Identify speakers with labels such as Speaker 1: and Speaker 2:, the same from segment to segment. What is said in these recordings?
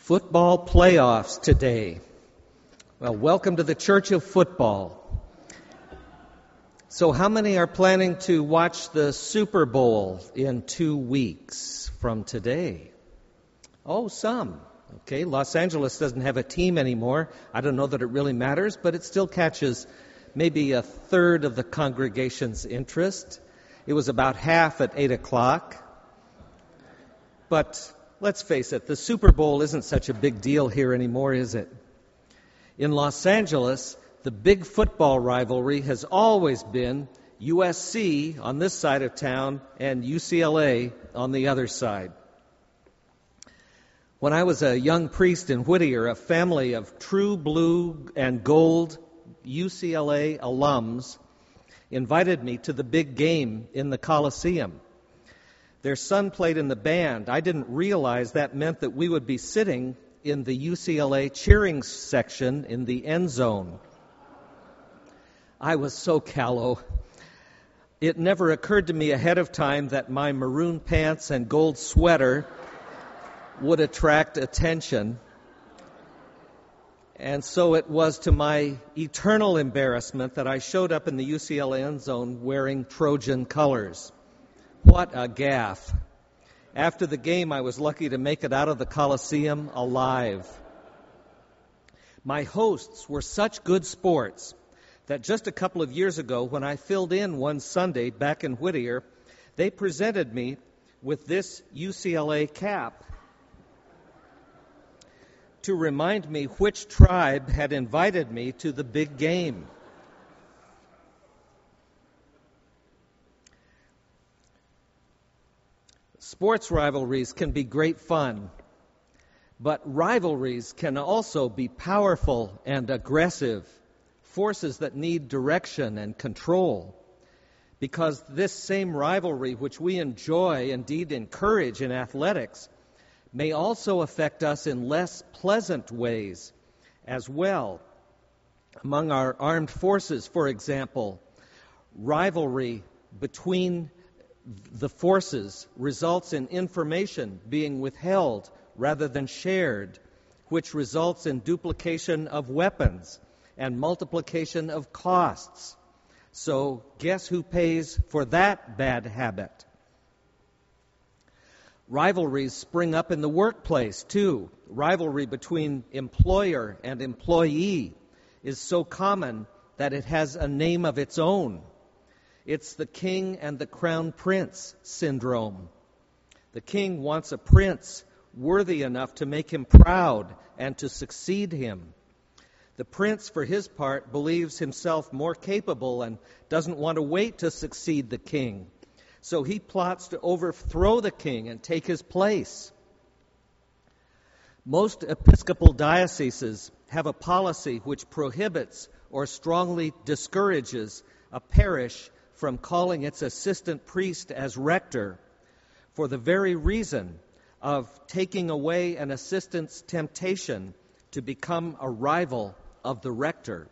Speaker 1: Football playoffs today. Well, welcome to the Church of Football. So how many are planning to watch the Super Bowl in 2 weeks from today? Oh, some. Okay, Los Angeles doesn't have a team anymore. I don't know that it really matters, but it still catches maybe a third of the congregation's interest. It was about half at 8 o'clock. But let's face it, the Super Bowl isn't such a big deal here anymore, is it? In Los Angeles, the big football rivalry has always been USC on this side of town and UCLA on the other side. When I was a young priest in Whittier, a family of true blue and gold UCLA alums invited me to the big game in the Coliseum. Their son played in the band. I didn't realize that meant that we would be sitting in the UCLA cheering section in the end zone. I was so callow. It never occurred to me ahead of time that my maroon pants and gold sweater would attract attention. And so it was to my eternal embarrassment that I showed up in the UCLA end zone wearing Trojan colors. What a gaffe. After the game, I was lucky to make it out of the Coliseum alive. My hosts were such good sports that just a couple of years ago, when I filled in one Sunday back in Whittier, they presented me with this UCLA cap to remind me which tribe had invited me to the big game. Sports rivalries can be great fun, but rivalries can also be powerful and aggressive, forces that need direction and control. Because this same rivalry, which we enjoy, indeed encourage in athletics, may also affect us in less pleasant ways as well. Among our armed forces, for example, rivalry between the forces results in information being withheld rather than shared, which results in duplication of weapons and multiplication of costs. So guess who pays for that bad habit? Rivalries spring up in the workplace, too. Rivalry between employer and employee is so common that it has a name of its own. It's the king and the crown prince syndrome. The king wants a prince worthy enough to make him proud and to succeed him. The prince, for his part, believes himself more capable and doesn't want to wait to succeed the king. So he plots to overthrow the king and take his place. Most Episcopal dioceses have a policy which prohibits or strongly discourages a parish from calling its assistant priest as rector for the very reason of taking away an assistant's temptation to become a rival of the rector.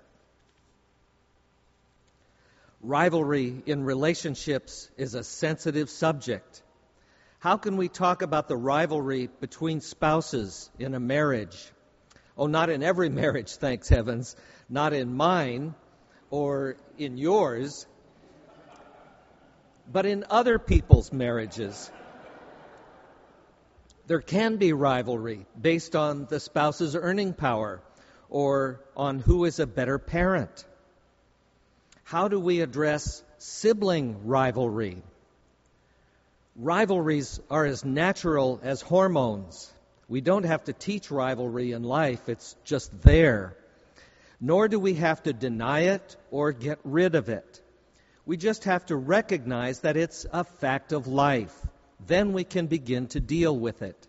Speaker 1: Rivalry in relationships is a sensitive subject. How can we talk about the rivalry between spouses in a marriage? Oh, not in every marriage, thanks heavens. Not in mine or in yours, but in other people's marriages. There can be rivalry based on the spouse's earning power or on who is a better parent. How do we address sibling rivalry? Rivalries are as natural as hormones. We don't have to teach rivalry in life, it's just there. Nor do we have to deny it or get rid of it. We just have to recognize that it's a fact of life. Then we can begin to deal with it.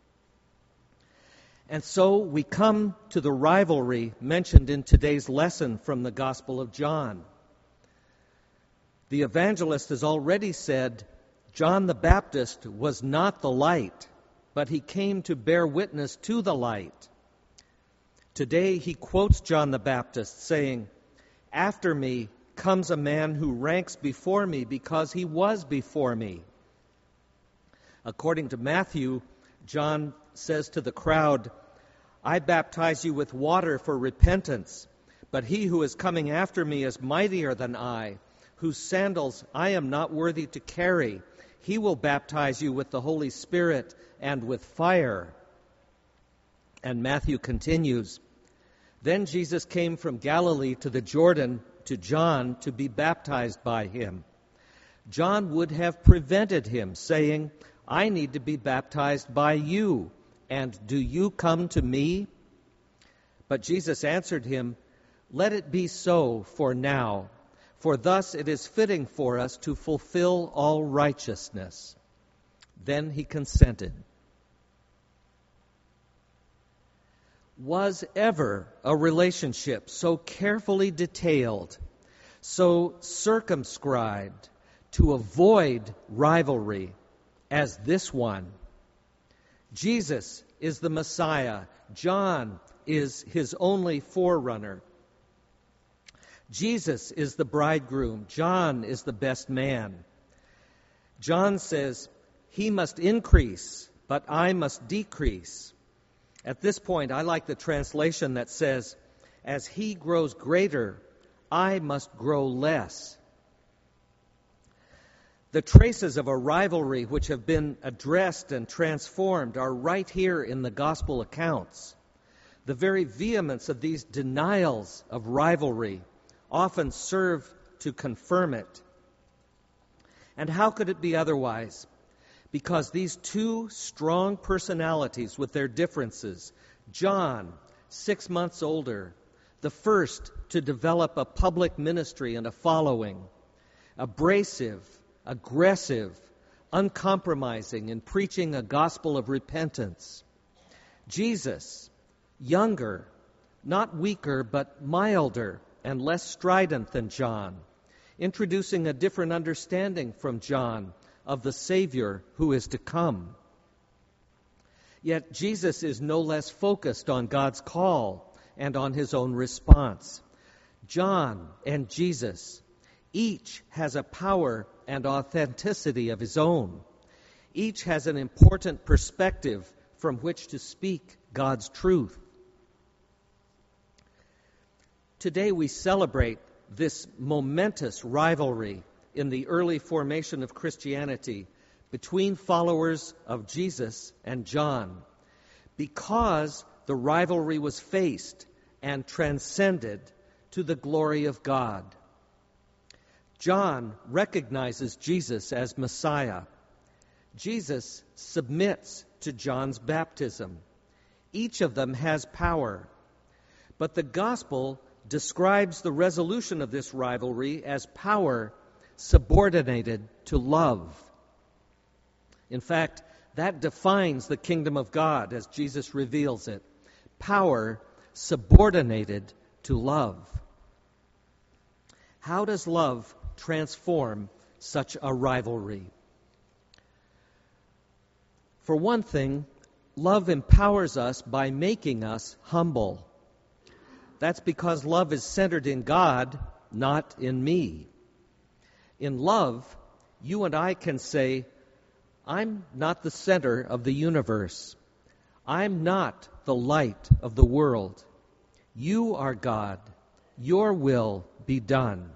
Speaker 1: And so we come to the rivalry mentioned in today's lesson from the Gospel of John. The evangelist has already said, John the Baptist was not the light, but he came to bear witness to the light. Today he quotes John the Baptist saying, "After me comes a man who ranks before me because he was before me." According to Matthew, John says to the crowd, I baptize you with water for repentance, but he who is coming after me is mightier than I, whose sandals I am not worthy to carry. He will baptize you with the Holy Spirit and with fire." And Matthew continues, "Then Jesus came from Galilee to the Jordan to John to be baptized by him. John would have prevented him, saying, 'I need to be baptized by you, and do you come to me?' But Jesus answered him, 'Let it be so for now, for thus it is fitting for us to fulfill all righteousness.' Then he consented." Was ever a relationship so carefully detailed, so circumscribed to avoid rivalry as this one? Jesus is the Messiah. John is his only forerunner. Jesus is the bridegroom. John is the best man. John says, "He must increase, but I must decrease." At this point, I like the translation that says, "As he grows greater, I must grow less." The traces of a rivalry which have been addressed and transformed are right here in the gospel accounts. The very vehemence of these denials of rivalry often serve to confirm it. And how could it be otherwise? Because these two strong personalities with their differences, John, 6 months older, the first to develop a public ministry and a following, abrasive, aggressive, uncompromising in preaching a gospel of repentance. Jesus, younger, not weaker, but milder and less strident than John, introducing a different understanding from John of the Savior who is to come. Yet Jesus is no less focused on God's call and on his own response. John and Jesus, each has a power and authenticity of his own. Each has an important perspective from which to speak God's truth. Today we celebrate this momentous rivalry in the early formation of Christianity between followers of Jesus and John, because the rivalry was faced and transcended to the glory of God. John recognizes Jesus as Messiah. Jesus submits to John's baptism. Each of them has power. But the gospel describes the resolution of this rivalry as power subordinated to love. In fact, that defines the kingdom of God as Jesus reveals it. Power subordinated to love. How does love transform such a rivalry? For one thing, love empowers us by making us humble. That's because love is centered in God, not in me. In love, you and I can say, "I'm not the center of the universe. I'm not the light of the world. You are God. Your will be done."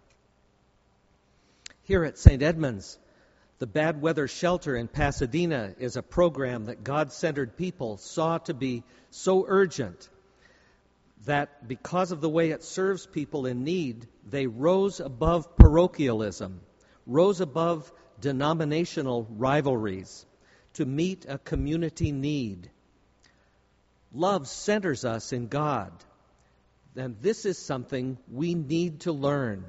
Speaker 1: Here at St. Edmunds, the bad weather shelter in Pasadena is a program that God-centered people saw to be so urgent that because of the way it serves people in need, they rose above parochialism, rose above denominational rivalries to meet a community need. Love centers us in God, and this is something we need to learn.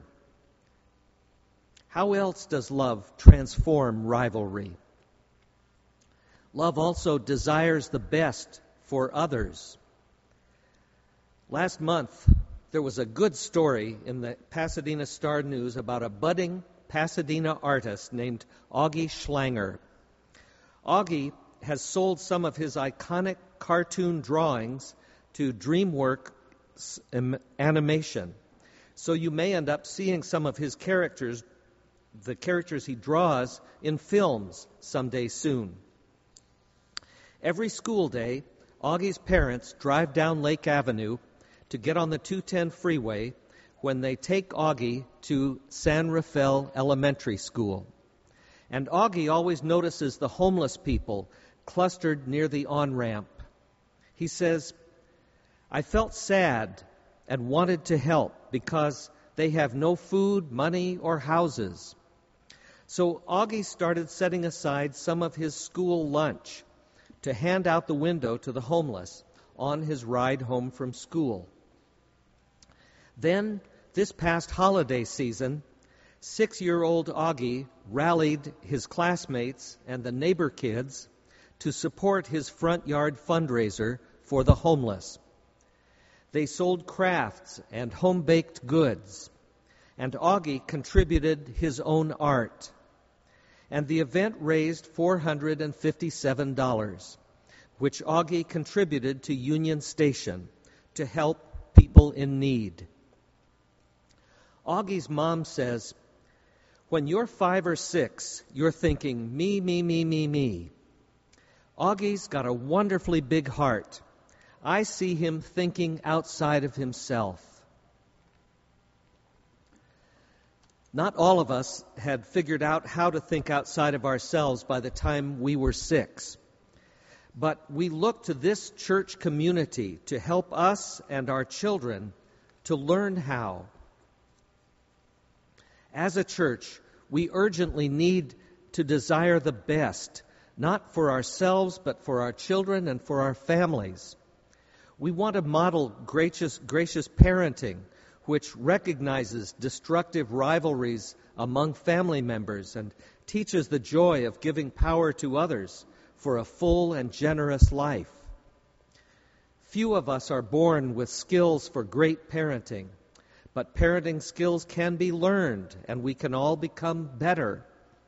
Speaker 1: How else does love transform rivalry? Love also desires the best for others. Last month, there was a good story in the Pasadena Star News about a budding Pasadena artist named Augie Schlanger. Augie has sold some of his iconic cartoon drawings to DreamWorks Animation. So you may end up seeing some of his characters, the characters he draws, in films someday soon. Every school day, Augie's parents drive down Lake Avenue to get on the 210 freeway when they take Augie to San Rafael Elementary School. And Augie always notices the homeless people clustered near the on-ramp. He says, "I felt sad and wanted to help because they have no food, money, or houses." So Augie started setting aside some of his school lunch to hand out the window to the homeless on his ride home from school. Then, this past holiday season, 6-year-old Augie rallied his classmates and the neighbor kids to support his front yard fundraiser for the homeless. They sold crafts and home-baked goods, and Augie contributed his own art. And the event raised $457, which Augie contributed to Union Station to help people in need. Augie's mom says, "When you're 5 or 6, you're thinking, me, me, me, me, me. Augie's got a wonderfully big heart. I see him thinking outside of himself." Not all of us had figured out how to think outside of ourselves by the time we were 6. But we look to this church community to help us and our children to learn how. As a church, we urgently need to desire the best, not for ourselves, but for our children and for our families. We want to model gracious parenting, which recognizes destructive rivalries among family members and teaches the joy of giving power to others for a full and generous life. Few of us are born with skills for great parenting, but parenting skills can be learned, and we can all become better.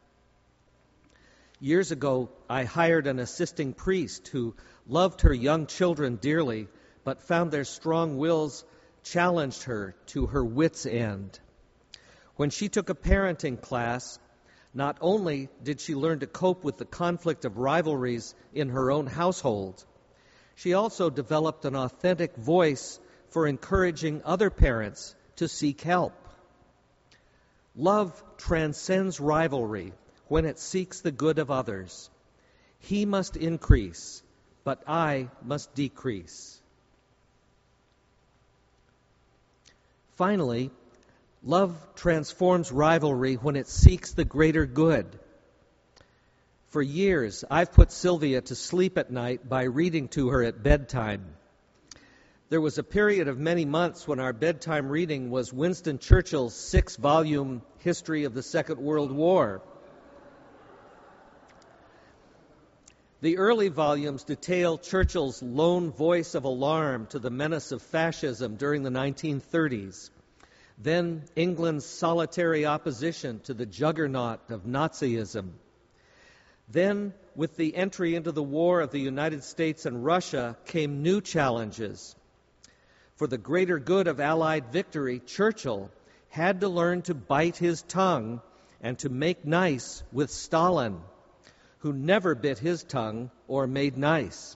Speaker 1: Years ago, I hired an assisting priest who loved her young children dearly, but found their strong wills challenged her to her wits' end. When she took a parenting class, not only did she learn to cope with the conflict of rivalries in her own household, she also developed an authentic voice for encouraging other parents to seek help. Love transcends rivalry when it seeks the good of others. He must increase, but I must decrease. Finally, love transforms rivalry when it seeks the greater good. For years, I've put Sylvia to sleep at night by reading to her at bedtime. There was a period of many months when our bedtime reading was Winston Churchill's 6-volume History of the Second World War. The early volumes detail Churchill's lone voice of alarm to the menace of fascism during the 1930s, then England's solitary opposition to the juggernaut of Nazism. Then, with the entry into the war of the United States and Russia, came new challenges. For the greater good of Allied victory, Churchill had to learn to bite his tongue and to make nice with Stalin, who never bit his tongue or made nice.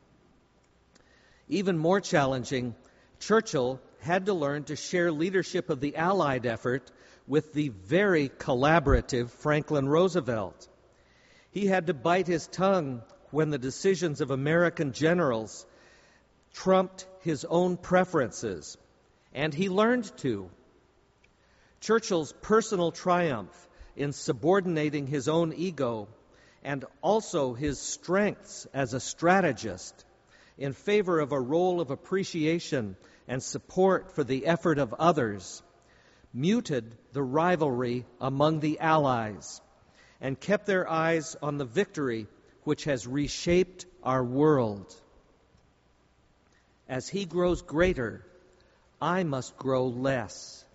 Speaker 1: Even more challenging, Churchill had to learn to share leadership of the Allied effort with the very collaborative Franklin Roosevelt. He had to bite his tongue when the decisions of American generals trumped his own preferences, and he learned to. Churchill's personal triumph in subordinating his own ego and also his strengths as a strategist in favor of a role of appreciation and support for the effort of others muted the rivalry among the Allies and kept their eyes on the victory which has reshaped our world. As he grows greater, I must grow less.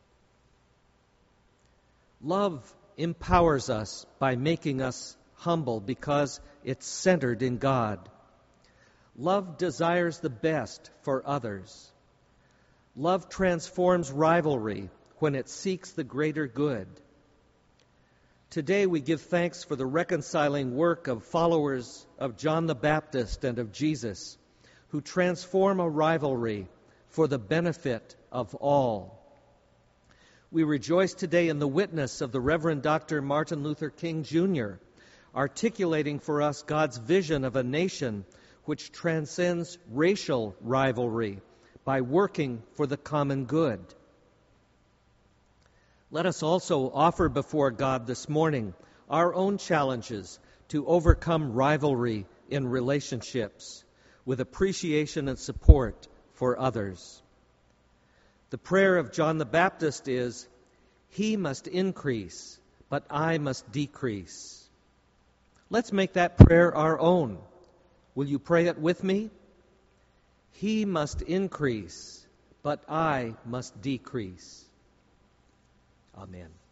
Speaker 1: Love empowers us by making us humble because it's centered in God. Love desires the best for others. Love transforms rivalry when it seeks the greater good. Today we give thanks for the reconciling work of followers of John the Baptist and of Jesus, who transform a rivalry for the benefit of all. We rejoice today in the witness of the Reverend Dr. Martin Luther King Jr., articulating for us God's vision of a nation which transcends racial rivalry by working for the common good. Let us also offer before God this morning our own challenges to overcome rivalry in relationships with appreciation and support for others. The prayer of John the Baptist is, "He must increase, but I must decrease." Let's make that prayer our own. Will you pray it with me? He must increase, but I must decrease. Amen.